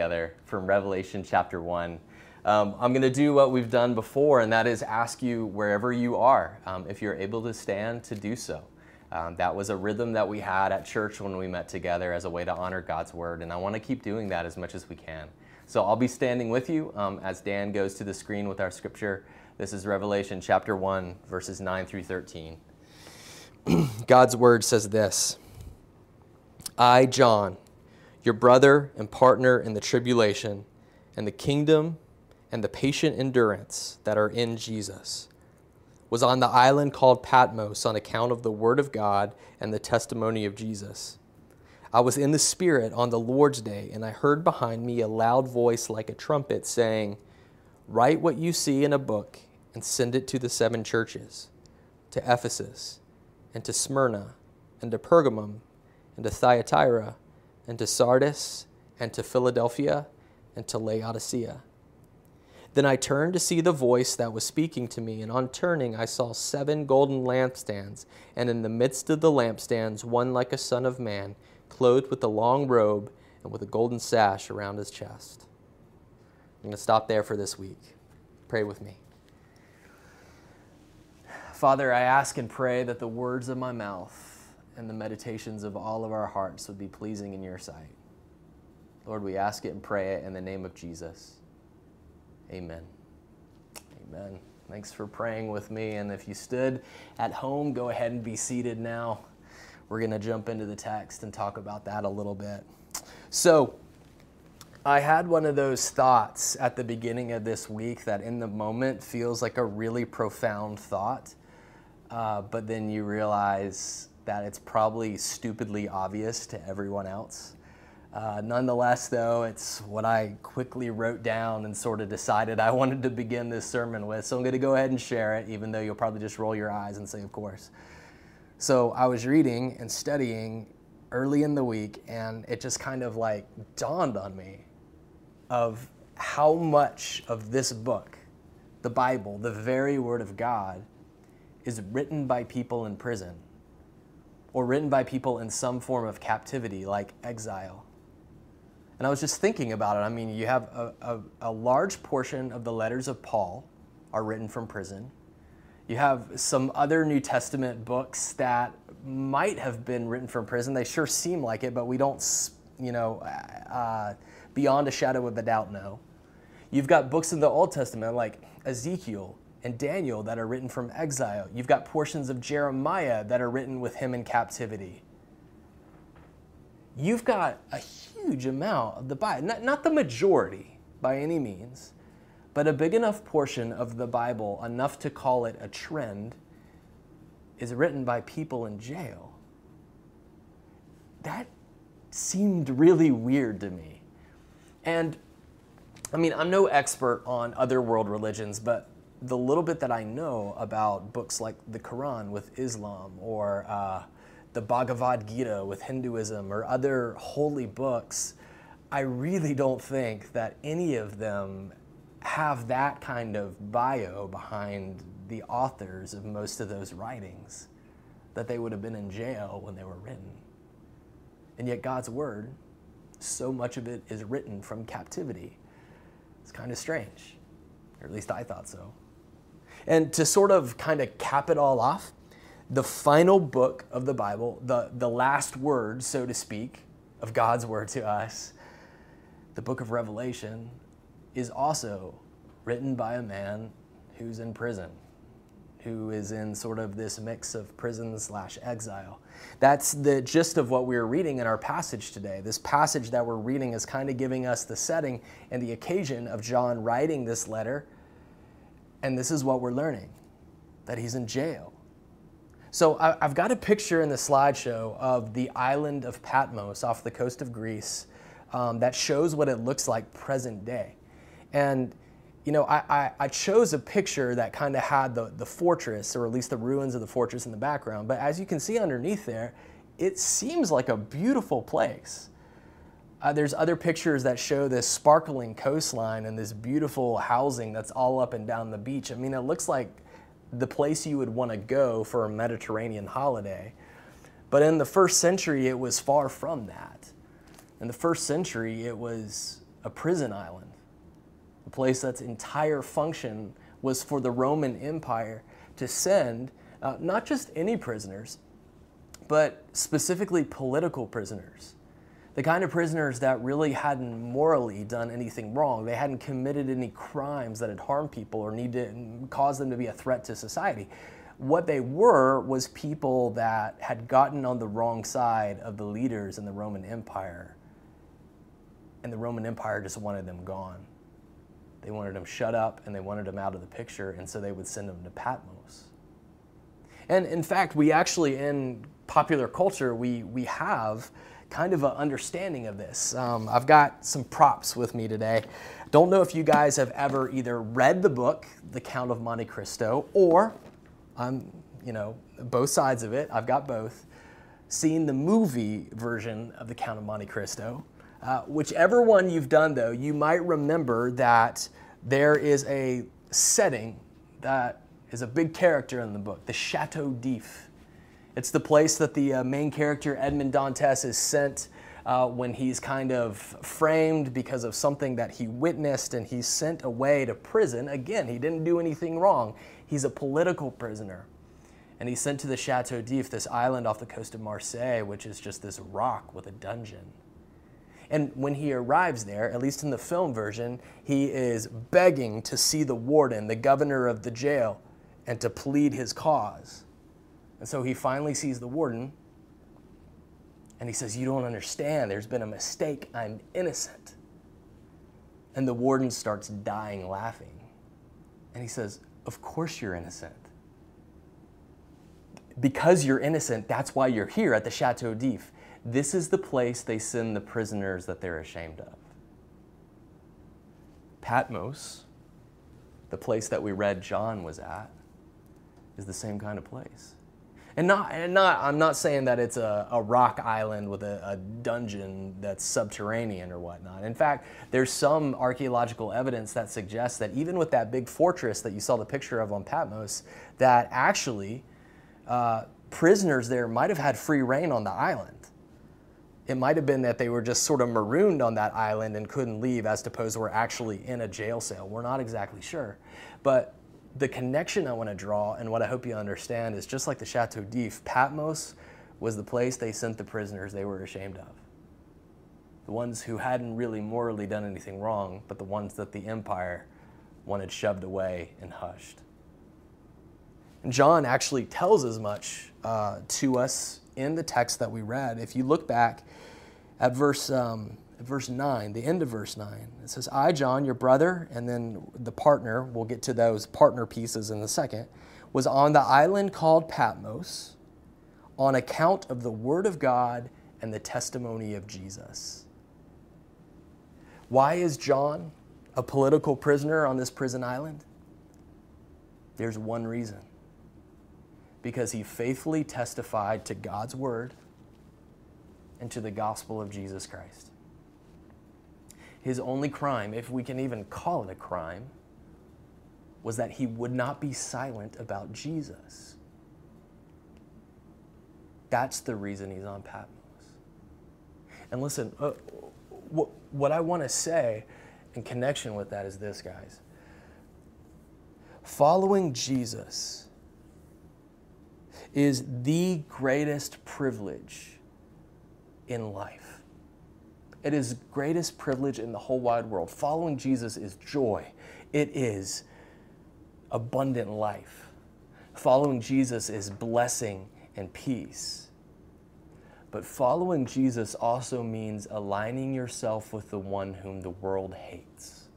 together from Revelation chapter 1. I'm going to do what we've done before, and that is ask you wherever you are, if you're able to stand, to do so. That was a rhythm that we had at church when we met together as a way to honor God's word, and I want to keep doing that as much as we can. So I'll be standing with you as Dan goes to the screen with our scripture. This is Revelation chapter 1, verses 9 through 13. God's word says this: I, John, your brother and partner in the tribulation and the kingdom and the patient endurance that are in Jesus, was on the island called Patmos on account of the word of God and the testimony of Jesus. I was in the Spirit on the Lord's day, and I heard behind me a loud voice like a trumpet saying, write what you see in a book and send it to the 7 churches, to Ephesus, and to Smyrna, and to Pergamum, and to Thyatira, and to Sardis, and to Philadelphia, and to Laodicea. Then I turned to see the voice that was speaking to me, and on turning I saw 7 golden lampstands, and in the midst of the lampstands one like a son of man, clothed with a long robe and with a golden sash around his chest. I'm going to stop there for this week. Pray with me. Father, I ask and pray that the words of my mouth and the meditations of all of our hearts would be pleasing in your sight. Lord, we ask it and pray it in the name of Jesus. Amen. Amen. Thanks for praying with me. And if you stood at home, go ahead and be seated now. We're going to jump into the text and talk about that a little bit. So, I had one of those thoughts at the beginning of this week that in the moment feels like a really profound thought, but then you realize that it's probably stupidly obvious to everyone else. Nonetheless, though, it's what I quickly wrote down and sort of decided I wanted to begin this sermon with. So I'm going to go ahead and share it, even though you'll probably just roll your eyes and say, of course. So I was reading and studying early in the week, and it just kind of like dawned on me of how much of this book, the Bible, the very Word of God, is written by people in prison or written by people in some form of captivity, like exile. And I was just thinking about it. I mean, you have a large portion of the letters of Paul are written from prison. You have some other New Testament books that might have been written from prison. They sure seem like it, but we don't, beyond a shadow of a doubt, know. You've got books in the Old Testament like Ezekiel and Daniel that are written from exile. You've got portions of Jeremiah that are written with him in captivity. You've got a huge amount of the Bible, not the majority by any means, but a big enough portion of the Bible, enough to call it a trend, is written by people in jail. That seemed really weird to me. And I mean, I'm no expert on other world religions, but the little bit that I know about books like the Quran with Islam, or the Bhagavad Gita with Hinduism, or other holy books, I really don't think that any of them have that kind of bio behind the authors of most of those writings, that they would have been in jail when they were written. And yet God's word, so much of it is written from captivity. It's kind of strange, or at least I thought so. And to sort of kind of cap it all off, the final book of the Bible, the last word, so to speak, of God's word to us, the book of Revelation, is also written by a man who's in prison, who is in sort of this mix of prison/exile. That's the gist of what we're reading in our passage today. This passage that we're reading is kind of giving us the setting and the occasion of John writing this letter. And this is what we're learning, that he's in jail. So I've got a picture in the slideshow of the island of Patmos off the coast of Greece that shows what it looks like present day. And you know, I chose a picture that kind of had the fortress, or at least the ruins of the fortress in the background. But as you can see underneath there, it seems like a beautiful place. There's other pictures that show this sparkling coastline and this beautiful housing that's all up and down the beach. I mean, it looks like the place you would want to go for a Mediterranean holiday. But in the first century, it was far from that. In the first century, it was a prison island, a place that's entire function was for the Roman Empire to send not just any prisoners, but specifically political prisoners. The kind of prisoners that really hadn't morally done anything wrong. They hadn't committed any crimes that had harmed people or caused them to be a threat to society. What they were was people that had gotten on the wrong side of the leaders in the Roman Empire. And the Roman Empire just wanted them gone. They wanted them shut up and they wanted them out of the picture, and so they would send them to Patmos. And in fact, we actually, in popular culture, we have kind of an understanding of this. I've got some props with me today. Don't know if you guys have ever either read the book, The Count of Monte Cristo, or both sides of it. I've got both. Seen the movie version of The Count of Monte Cristo. Whichever one you've done, though, you might remember that there is a setting that is a big character in the book, the Chateau d'If. It's the place that the main character, Edmond Dantes, is sent when he's kind of framed because of something that he witnessed, and he's sent away to prison. Again, he didn't do anything wrong. He's a political prisoner. And he's sent to the Chateau d'If, this island off the coast of Marseille, which is just this rock with a dungeon. And when he arrives there, at least in the film version, he is begging to see the warden, the governor of the jail, and to plead his cause. And so he finally sees the warden, and he says, "You don't understand. There's been a mistake. I'm innocent." And the warden starts dying laughing. And he says, "Of course you're innocent. Because you're innocent, that's why you're here at the Chateau d'If. This is the place they send the prisoners that they're ashamed of." Patmos, the place that we read John was at, is the same kind of place. I'm not saying that it's a rock island with a dungeon that's subterranean or whatnot. In fact, there's some archaeological evidence that suggests that even with that big fortress that you saw the picture of on Patmos, that actually prisoners there might have had free reign on the island. It might have been that they were just sort of marooned on that island and couldn't leave, as opposed to were actually in a jail cell. We're not exactly sure. But the connection I want to draw, and what I hope you understand, is just like the Chateau d'If, Patmos was the place they sent the prisoners they were ashamed of. The ones who hadn't really morally done anything wrong, but the ones that the empire wanted shoved away and hushed. And John actually tells as much to us in the text that we read. If you look back at verse 9, the end of verse 9, it says, "I, John, your brother," and then the partner, we'll get to those partner pieces in a second, "was on the island called Patmos on account of the word of God and the testimony of Jesus." Why is John a political prisoner on this prison island? There's one reason. Because he faithfully testified to God's word and to the gospel of Jesus Christ. His only crime, if we can even call it a crime, was that he would not be silent about Jesus. That's the reason he's on Patmos. And listen, what I want to say in connection with that is this, guys. Following Jesus is the greatest privilege in life. It is the greatest privilege in the whole wide world. Following Jesus is joy. It is abundant life. Following Jesus is blessing and peace. But following Jesus also means aligning yourself with the one whom the world hates.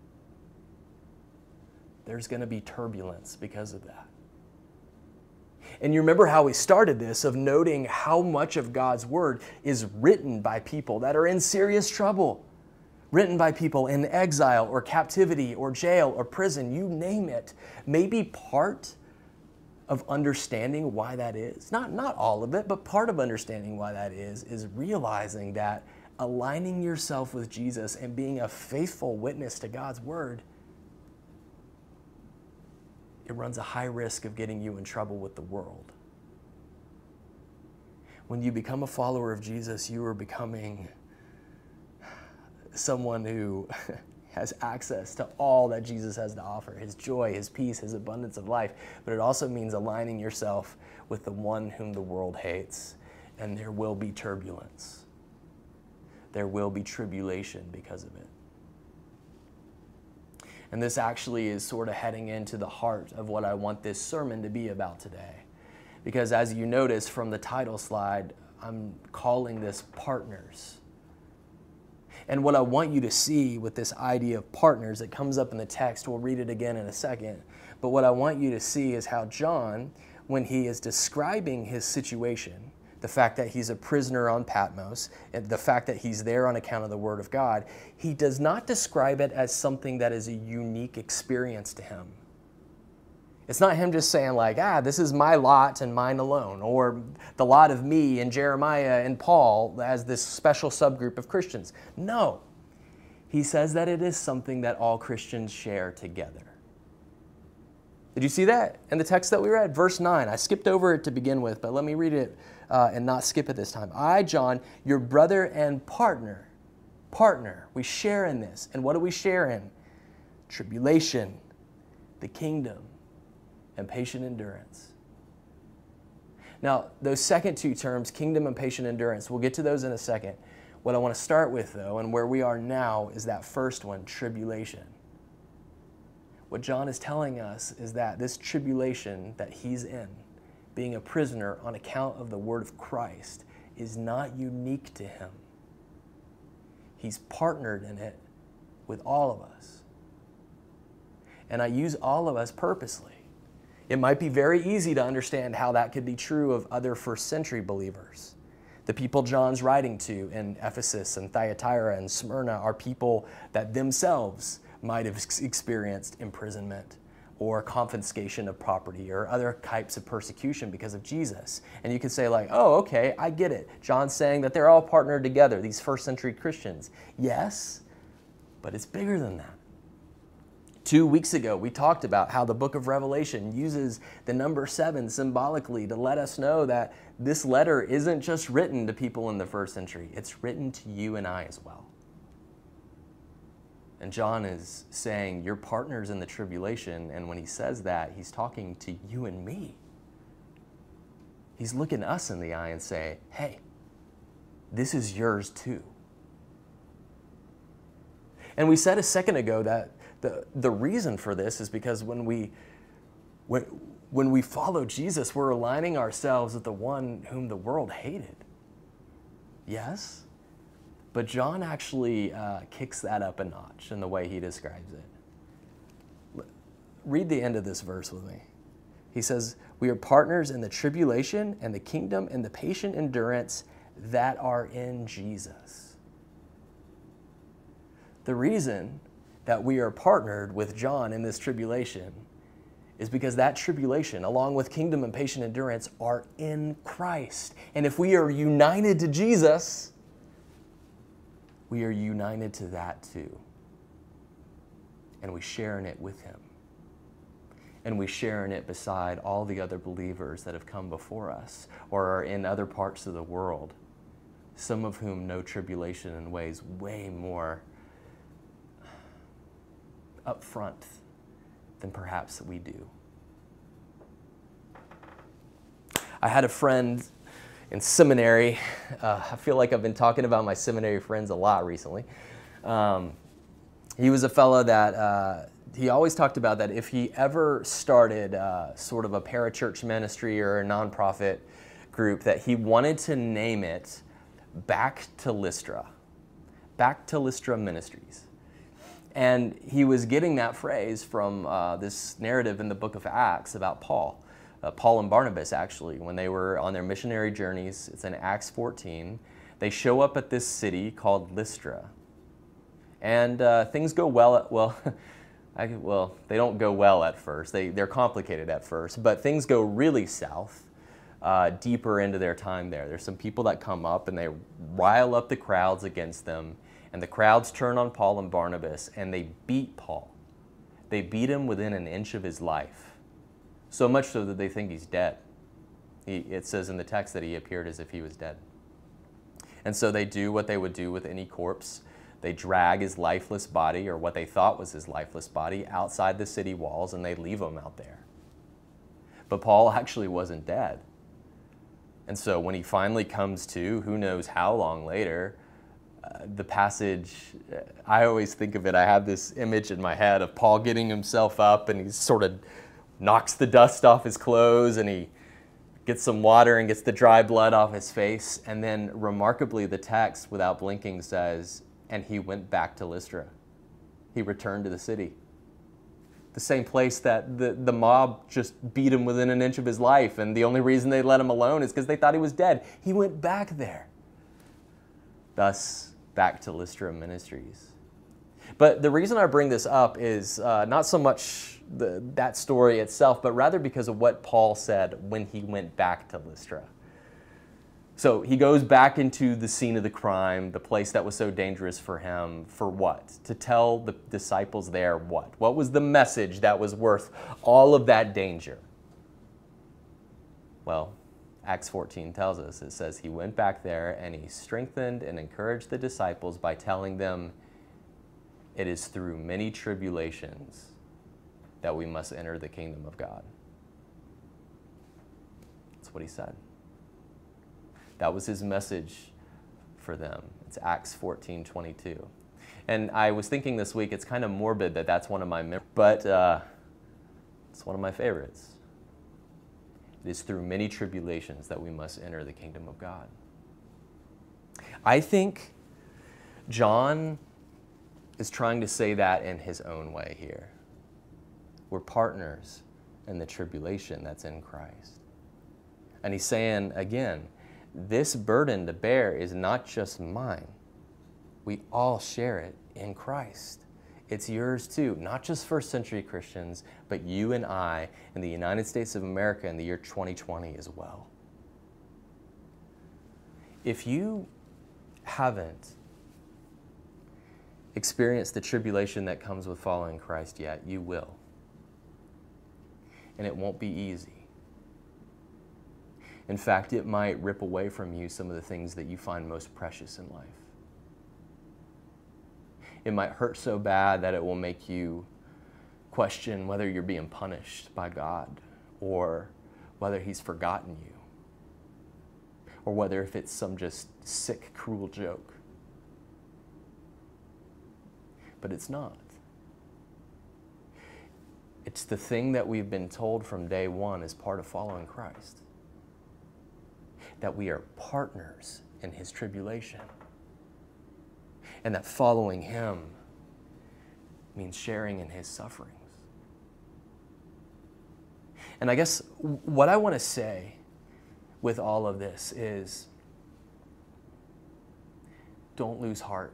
There's going to be turbulence because of that. And you remember how we started this, of noting how much of God's word is written by people that are in serious trouble, written by people in exile or captivity or jail or prison, you name it. Maybe part of understanding why that is, not all of it, but part of understanding why that is realizing that aligning yourself with Jesus and being a faithful witness to God's word, it runs a high risk of getting you in trouble with the world. When you become a follower of Jesus, you are becoming someone who has access to all that Jesus has to offer, his joy, his peace, his abundance of life. But it also means aligning yourself with the one whom the world hates. And there will be turbulence. There will be tribulation because of it. And this actually is sort of heading into the heart of what I want this sermon to be about today. Because as you notice from the title slide, I'm calling this partners. And what I want you to see with this idea of partners, it comes up in the text, we'll read it again in a second, but what I want you to see is how John, when he is describing his situation, the fact that he's a prisoner on Patmos, and the fact that he's there on account of the Word of God, he does not describe it as something that is a unique experience to him. It's not him just saying like, this is my lot and mine alone, or the lot of me and Jeremiah and Paul as this special subgroup of Christians. No. He says that it is something that all Christians share together. Did you see that in the text that we read? Verse 9. I skipped over it to begin with, but let me read it and not skip it this time. I, John, your brother and partner, we share in this. And what do we share in? Tribulation, the kingdom, and patient endurance. Now, those second two terms, kingdom and patient endurance, we'll get to those in a second. What I want to start with, though, and where we are now, is that first one, tribulation. What John is telling us is that this tribulation that he's in, being a prisoner on account of the word of Christ, is not unique to him. He's partnered in it with all of us. And I use all of us purposely. It might be very easy to understand how that could be true of other first century believers. The people John's writing to in Ephesus and Thyatira and Smyrna are people that themselves might have experienced imprisonment or confiscation of property or other types of persecution because of Jesus. And you could say like, oh, okay, I get it. John's saying that they're all partnered together, these first century Christians. Yes, but it's bigger than that. 2 weeks ago, we talked about how the book of Revelation uses the number 7 symbolically to let us know that this letter isn't just written to people in the first century. It's written to you and I as well. And John is saying, you're partners in the tribulation, and when he says that, he's talking to you and me. He's looking us in the eye and say, hey, this is yours too. And we said a second ago that the reason for this is because when we follow Jesus, we're aligning ourselves with the one whom the world hated. Yes? But John actually kicks that up a notch in the way he describes it. Read the end of this verse with me. He says, we are partners in the tribulation and the kingdom and the patient endurance that are in Jesus. The reason that we are partnered with John in this tribulation is because that tribulation, along with kingdom and patient endurance, are in Christ. And if we are united to Jesus, we are united to that too. And we share in it with him. And we share in it beside all the other believers that have come before us or are in other parts of the world, some of whom know tribulation in ways way more up front than perhaps we do. I had a friend in seminary. I feel like I've been talking about my seminary friends a lot recently. He was a fellow that he always talked about that if he ever started sort of a parachurch ministry or a nonprofit group, that he wanted to name it Back to Lystra. Back to Lystra Ministries. And he was getting that phrase from this narrative in the book of Acts about Paul. Paul and Barnabas, actually, when they were on their missionary journeys, it's in Acts 14, they show up at this city called Lystra. And things go well, they don't go well at first. They're complicated at first, but things go really south deeper into their time there. There's some people that come up and they rile up the crowds against them. And the crowds turn on Paul and Barnabas, and they beat Paul. They beat him within an inch of his life, so much so that they think he's dead. It says in the text that he appeared as if he was dead. And so they do what they would do with any corpse. They drag his lifeless body, or what they thought was his lifeless body, outside the city walls, and they leave him out there. But Paul actually wasn't dead. And so when he finally comes to, who knows how long later, the passage, I always think of it, I have this image in my head of Paul getting himself up, and he sort of knocks the dust off his clothes, and he gets some water and gets the dry blood off his face. And then remarkably, the text, without blinking, says, and he went back to Lystra. He returned to the city. The same place that the mob just beat him within an inch of his life, and the only reason they let him alone is because they thought he was dead. He went back there. Thus, back to Lystra Ministries. But the reason I bring this up is not so much that story itself, but rather because of what Paul said when he went back to Lystra. So he goes back into the scene of the crime, the place that was so dangerous for him, for what? To tell the disciples there what? What was the message that was worth all of that danger? Well, Acts 14 tells us, it says he went back there and he strengthened and encouraged the disciples by telling them, it is through many tribulations that we must enter the kingdom of God. That's what he said. That was his message for them. It's Acts 14:22. And I was thinking this week, it's kind of morbid that that's one of my but it's one of my favorites. It is through many tribulations that we must enter the kingdom of God. I think John is trying to say that in his own way here. We're partners in the tribulation that's in Christ. And he's saying, again, this burden to bear is not just mine. We all share it in Christ. It's yours too, not just first century Christians, but you and I in the United States of America in the year 2020 as well. If you haven't experienced the tribulation that comes with following Christ yet, you will. And it won't be easy. In fact, it might rip away from you some of the things that you find most precious in life. It might hurt so bad that it will make you question whether you're being punished by God, or whether he's forgotten you, or whether if it's some just sick, cruel joke. But it's not. It's the thing that we've been told from day one as part of following Christ, that we are partners in his tribulation, and that following him means sharing in his sufferings. And I guess what I want to say with all of this is, don't lose heart.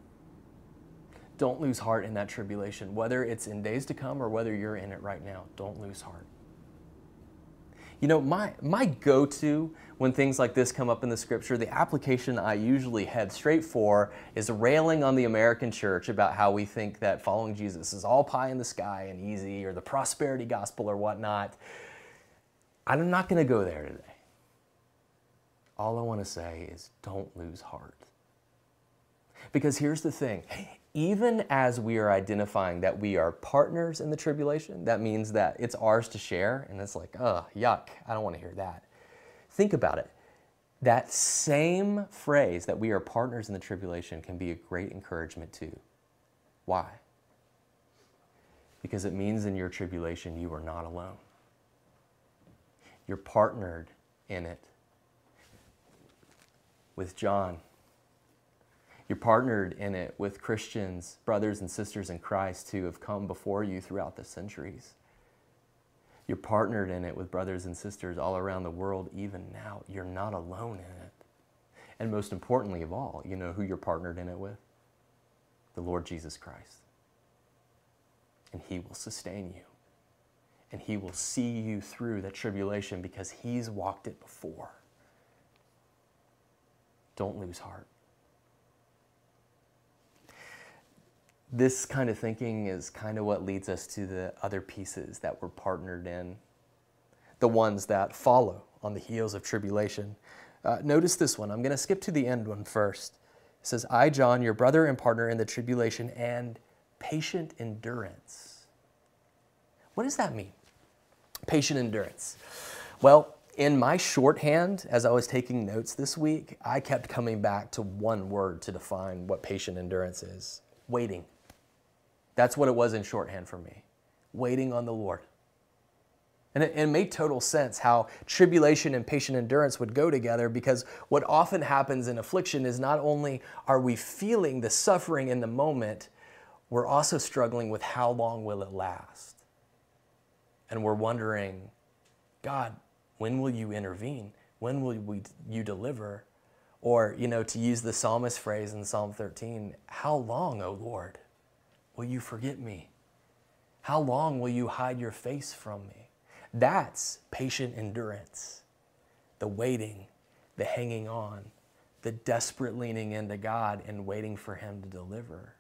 Don't lose heart in that tribulation, whether it's in days to come or whether you're in it right now. Don't lose heart. You know, my go-to when things like this come up in the scripture, the application I usually head straight for is railing on the American church about how we think that following Jesus is all pie in the sky and easy, or the prosperity gospel or whatnot. I'm not going to go there today. All I want to say is don't lose heart. Because here's the thing. Even as we are identifying that we are partners in the tribulation, that means that it's ours to share, and it's like, oh, yuck, I don't want to hear that. Think about it. That same phrase that we are partners in the tribulation can be a great encouragement too. Why? Because it means in your tribulation you are not alone. You're partnered in it with John. You're partnered in it with Christians, brothers and sisters in Christ who have come before you throughout the centuries. You're partnered in it with brothers and sisters all around the world even now. You're not alone in it. And most importantly of all, you know who you're partnered in it with? The Lord Jesus Christ. And he will sustain you. And he will see you through that tribulation because he's walked it before. Don't lose heart. This kind of thinking is kind of what leads us to the other pieces that we're partnered in, the ones that follow on the heels of tribulation. Notice this one. I'm going to skip to the end one first. It says, I, John, your brother and partner in the tribulation and patient endurance. What does that mean? Patient endurance. Well, in my shorthand, as I was taking notes this week, I kept coming back to one word to define what patient endurance is. Waiting. That's what it was in shorthand for me. Waiting on the Lord. And it made total sense how tribulation and patient endurance would go together, because what often happens in affliction is not only are we feeling the suffering in the moment, we're also struggling with how long will it last. And we're wondering, God, when will you intervene? When will you deliver? Or, to use the psalmist phrase in Psalm 13, how long, O Lord, will you forget me? How long will you hide your face from me? That's patient endurance. The waiting, the hanging on, the desperate leaning into God and waiting for Him to deliver.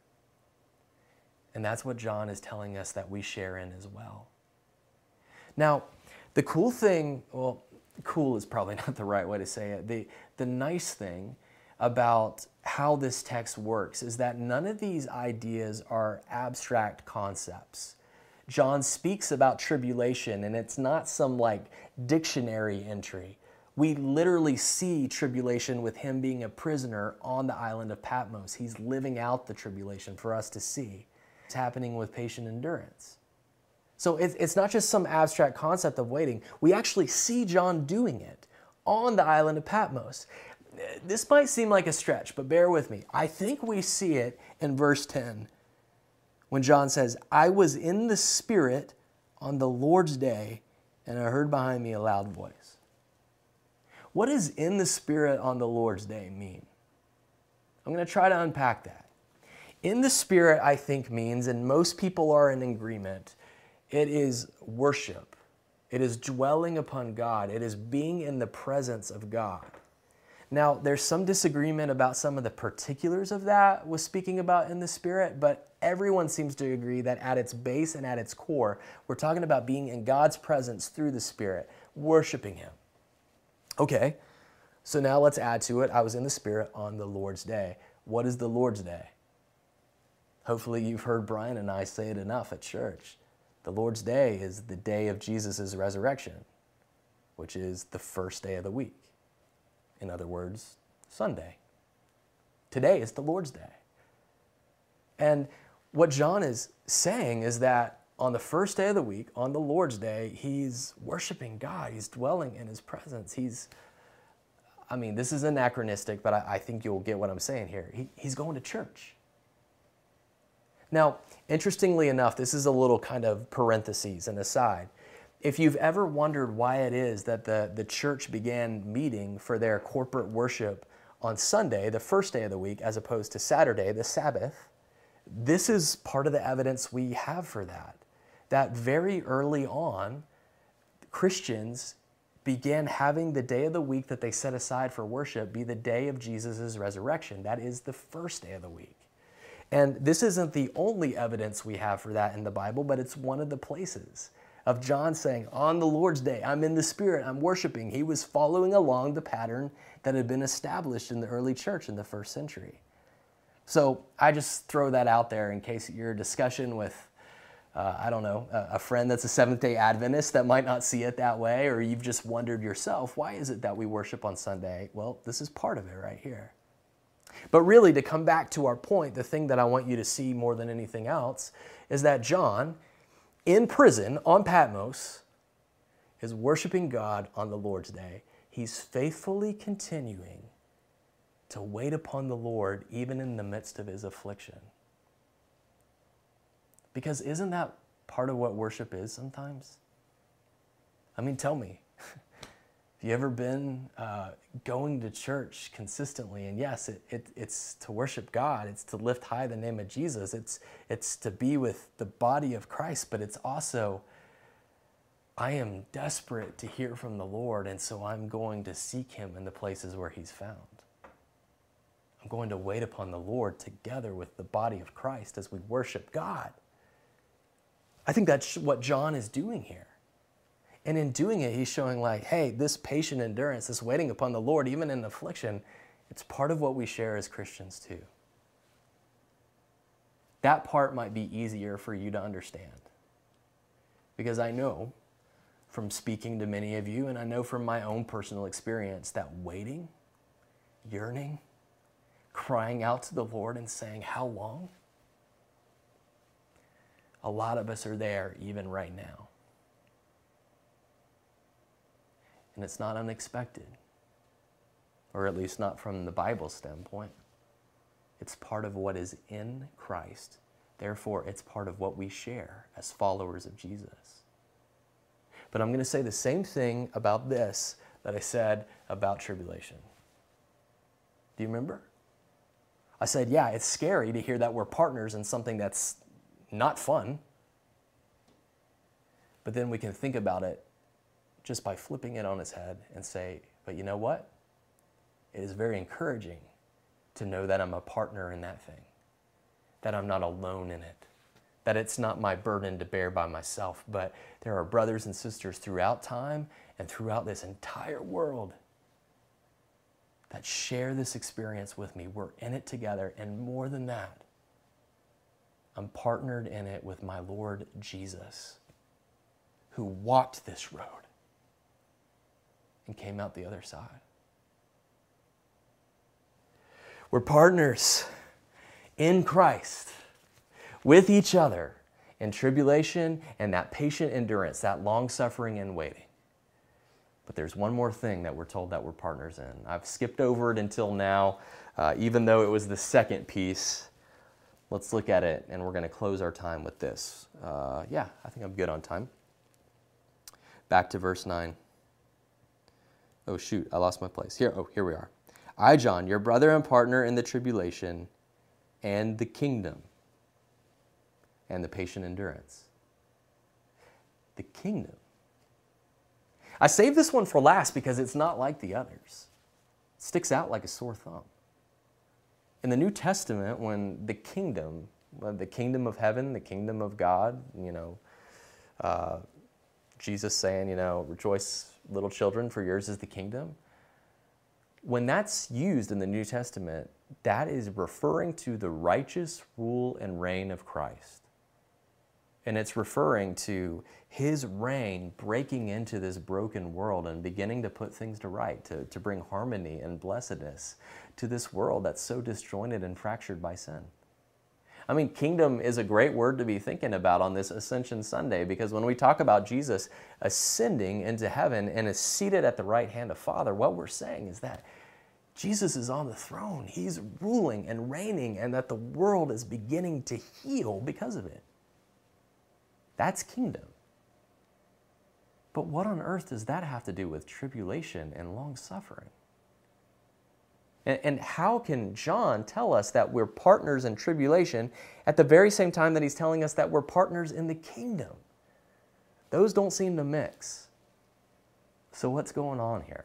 And that's what John is telling us that we share in as well. Now, the cool thing, well, cool is probably not the right way to say it. The nice thing about how this text works is that none of these ideas are abstract concepts. John speaks about tribulation, and it's not some dictionary entry. We literally see tribulation with him being a prisoner on the island of Patmos. He's living out the tribulation for us to see. It's happening with patient endurance. So it's not just some abstract concept of waiting. We actually see John doing it on the island of Patmos. This might seem like a stretch, but bear with me. I think we see it in verse 10. When John says, I was in the Spirit on the Lord's day, and I heard behind me a loud voice. What does in the Spirit on the Lord's day mean? I'm going to try to unpack that. In the Spirit, I think, means, and most people are in agreement, it is worship. It is dwelling upon God. It is being in the presence of God. Now, there's some disagreement about some of the particulars of that with speaking about in the Spirit, but everyone seems to agree that at its base and at its core, we're talking about being in God's presence through the Spirit, worshiping Him. Okay, so now let's add to it, I was in the Spirit on the Lord's day. What is the Lord's day? Hopefully you've heard Brian and I say it enough at church. The Lord's day is the day of Jesus' resurrection, which is the first day of the week. In other words, Sunday. Today is the Lord's day. And what John is saying is that on the first day of the week, on the Lord's day, he's worshiping God. He's dwelling in His presence. This is anachronistic, but I think you'll get what I'm saying here. He's going to church. Now, interestingly enough, this is a little kind of parentheses, an aside. If you've ever wondered why it is that the church began meeting for their corporate worship on Sunday, the first day of the week, as opposed to Saturday, the Sabbath, this is part of the evidence we have for that. That very early on, Christians began having the day of the week that they set aside for worship be the day of Jesus' resurrection. That is the first day of the week. And this isn't the only evidence we have for that in the Bible, but it's one of the places of John saying, on the Lord's day, I'm in the Spirit, I'm worshiping. He was following along the pattern that had been established in the early church in the first century. So I just throw that out there in case you're in discussion with, a friend that's a Seventh-day Adventist that might not see it that way, or you've just wondered yourself, why is it that we worship on Sunday? Well, this is part of it right here. But really, to come back to our point, the thing that I want you to see more than anything else is that John, in prison on Patmos, is worshiping God on the Lord's day. He's faithfully continuing to wait upon the Lord even in the midst of his affliction. Because isn't that part of what worship is sometimes? Tell me. Have you ever been going to church consistently? And yes, it's to worship God. It's to lift high the name of Jesus. It's to be with the body of Christ. But it's also, I am desperate to hear from the Lord, and so I'm going to seek Him in the places where He's found. I'm going to wait upon the Lord together with the body of Christ as we worship God. I think that's what John is doing here. And in doing it, he's showing hey, this patient endurance, this waiting upon the Lord, even in affliction, It's part of what we share as Christians too. That part might be easier for you to understand. Because I know from speaking to many of you, and I know from my own personal experience, that waiting, yearning, crying out to the Lord and saying, how long? A lot of us are there even right now. And it's not unexpected, or at least not from the Bible standpoint. It's part of what is in Christ. Therefore, it's part of what we share as followers of Jesus. But I'm going to say the same thing about this that I said about tribulation. Do you remember? I said, yeah, it's scary to hear that we're partners in something that's not fun. But then we can think about it just by flipping it on its head and say, but you know what? It is very encouraging to know that I'm a partner in that thing, that I'm not alone in it, that it's not my burden to bear by myself, but there are brothers and sisters throughout time and throughout this entire world that share this experience with me. We're in it together, and more than that, I'm partnered in it with my Lord Jesus, who walked this road and came out the other side. We're partners in Christ with each other in tribulation and that patient endurance, that long-suffering and waiting. But there's one more thing that we're told that we're partners in. I've skipped over it until now, even though it was the second piece. Let's look at it, and we're going to close our time with this. I think I'm good on time. Back to verse 9. Oh, shoot, I lost my place. Here we are. I, John, your brother and partner in the tribulation and the kingdom and the patient endurance. The kingdom. I saved this one for last because it's not like the others. It sticks out like a sore thumb. In the New Testament, when the kingdom of heaven, the kingdom of God, Jesus saying, rejoice, little children, for yours is the kingdom. When that's used in the New Testament, that is referring to the righteous rule and reign of Christ. And it's referring to his reign breaking into this broken world and beginning to put things to right, to bring harmony and blessedness to this world that's so disjointed and fractured by sin. I mean, kingdom is a great word to be thinking about on this Ascension Sunday, because when we talk about Jesus ascending into heaven and is seated at the right hand of Father, what we're saying is that Jesus is on the throne. He's ruling and reigning, and that the world is beginning to heal because of it. That's kingdom. But what on earth does that have to do with tribulation and long suffering? And how can John tell us that we're partners in tribulation at the very same time that he's telling us that we're partners in the kingdom? Those don't seem to mix. So what's going on here?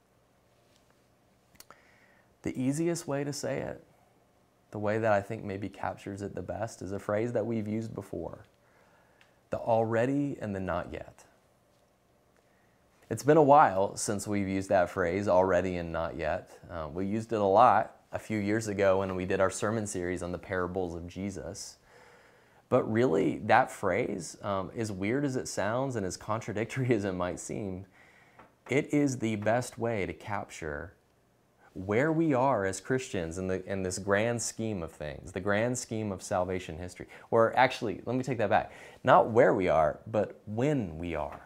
The easiest way to say it, the way that I think maybe captures it the best, is a phrase that we've used before: the already and the not yet. It's been a while since we've used that phrase, already and not yet. We used it a lot a few years ago when we did our sermon series on the parables of Jesus. But really, that phrase, as weird as it sounds and as contradictory as it might seem, it is the best way to capture where we are as Christians in this grand scheme of things, the grand scheme of salvation history. Or actually, let me take that back. Not where we are, but when we are.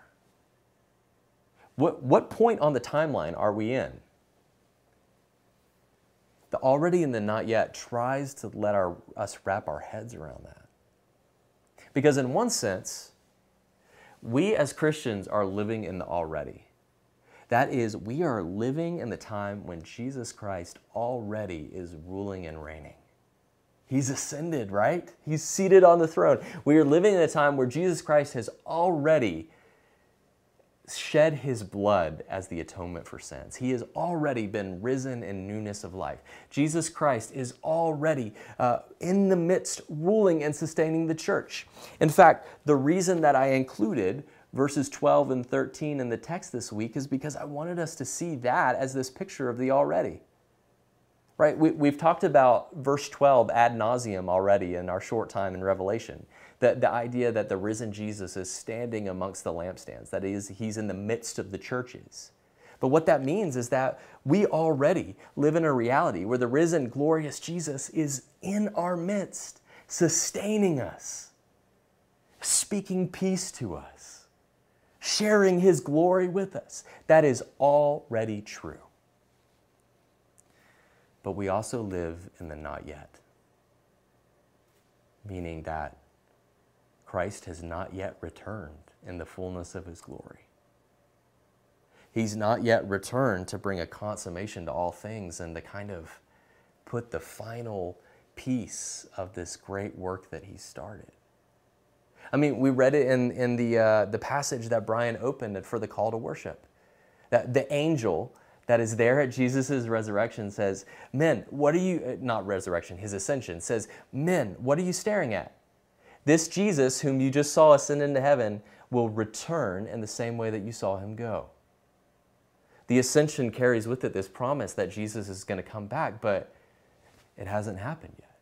What point on the timeline are we in? The already and the not yet tries to let us wrap our heads around that. Because in one sense, we as Christians are living in the already. That is, we are living in the time when Jesus Christ already is ruling and reigning. He's ascended, right? He's seated on the throne. We are living in a time where Jesus Christ has already shed his blood as the atonement for sins. He has already been risen in newness of life. Jesus Christ is already in the midst, ruling and sustaining the church. In fact, the reason that I included verses 12 and 13 in the text this week is because I wanted us to see that as this picture of the already. right? We've talked about verse 12 ad nauseum already in our short time in Revelation. The idea that the risen Jesus is standing amongst the lampstands, that he's in the midst of the churches. But what that means is that we already live in a reality where the risen, glorious Jesus is in our midst, sustaining us, speaking peace to us, sharing his glory with us. That is already true. But we also live in the not yet, meaning that Christ has not yet returned in the fullness of his glory. He's not yet returned to bring a consummation to all things and to kind of put the final piece of this great work that he started. I mean, we read it in the passage that Brian opened for the call to worship. That the angel that is there at Jesus' resurrection says, men, what are you, not resurrection, his ascension, says, men, what are you staring at? This Jesus whom you just saw ascend into heaven will return in the same way that you saw him go. The ascension carries with it this promise that Jesus is going to come back, but it hasn't happened yet.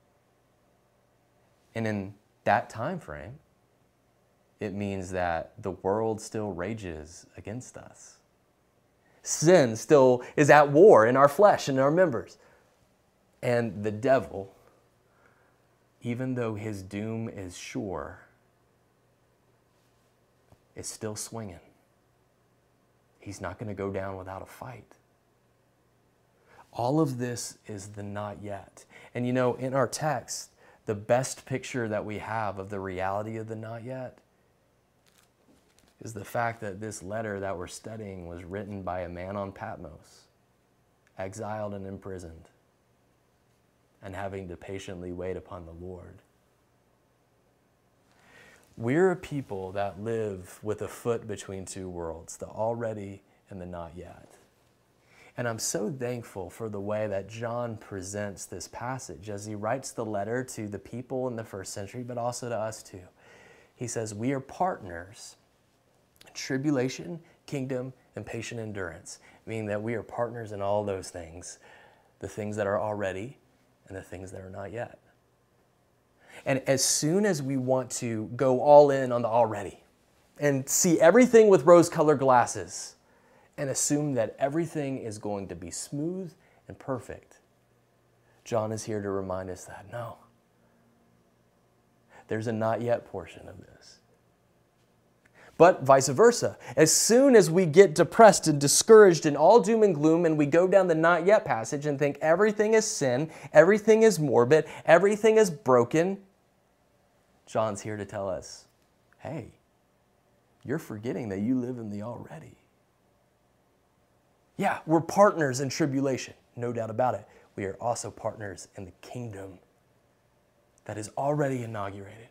And in that time frame, it means that the world still rages against us. Sin still is at war in our flesh and our members. And the devil, even though his doom is sure, is still swinging. He's not going to go down without a fight. All of this is the not yet. And you know, in our text, the best picture that we have of the reality of the not yet is the fact that this letter that we're studying was written by a man on Patmos, exiled and imprisoned, and having to patiently wait upon the Lord. We're a people that live with a foot between two worlds, the already and the not yet. And I'm so thankful for the way that John presents this passage as he writes the letter to the people in the first century, but also to us too. He says, we are partners in tribulation, kingdom, and patient endurance, meaning that we are partners in all those things, the things that are already and the things that are not yet. And as soon as we want to go all in on the already and see everything with rose-colored glasses and assume that everything is going to be smooth and perfect, John is here to remind us that no, there's a not yet portion of this. But vice versa. As soon as we get depressed and discouraged and all doom and gloom and we go down the not yet passage and think everything is sin, everything is morbid, everything is broken, John's here to tell us, hey, you're forgetting that you live in the already. Yeah, we're partners in tribulation, no doubt about it. We are also partners in the kingdom that is already inaugurated.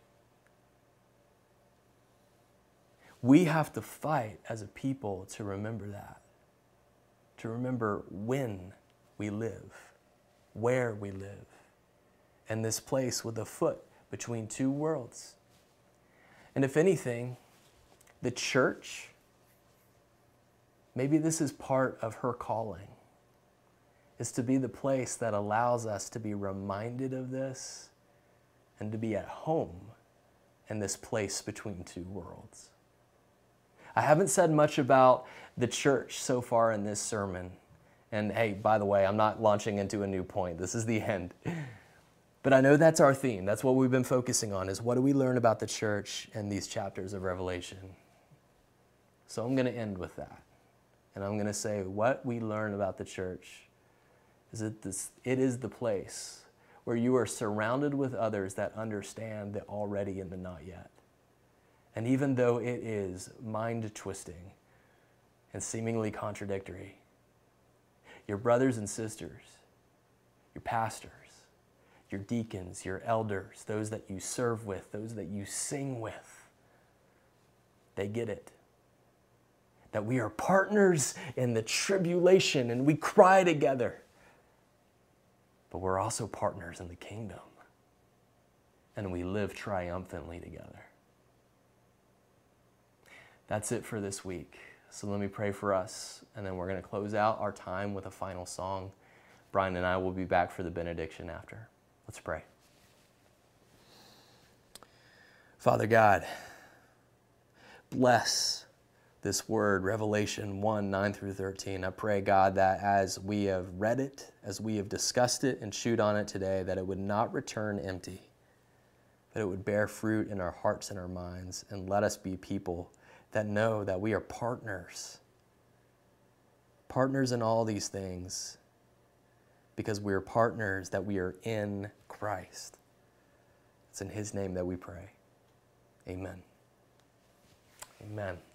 We have to fight as a people to remember that, to remember when we live, where we live, and this place with a foot between two worlds. And if anything, the church, maybe this is part of her calling, is to be the place that allows us to be reminded of this and to be at home in this place between two worlds. I haven't said much about the church so far in this sermon. And hey, by the way, I'm not launching into a new point. This is the end. But I know that's our theme. That's what we've been focusing on, is what do we learn about the church in these chapters of Revelation? So I'm going to end with that. And I'm going to say what we learn about the church is that it is the place where you are surrounded with others that understand the already and the not yet. And even though it is mind-twisting and seemingly contradictory, your brothers and sisters, your pastors, your deacons, your elders, those that you serve with, those that you sing with, they get it. That we are partners in the tribulation and we cry together. But we're also partners in the kingdom. And we live triumphantly together. That's it for this week. So let me pray for us, and then we're going to close out our time with a final song Brian and I will be back for the benediction after. Let's pray. Father God, bless this word, Revelation 1, 9 through 13. I pray, God, that as we have read it, as we have discussed it and chewed on it today, that it would not return empty, that it would bear fruit in our hearts and our minds, and let us be people that know that we are partners in all these things, because we are partners, that we are in Christ. It's in His name that we pray. Amen. Amen.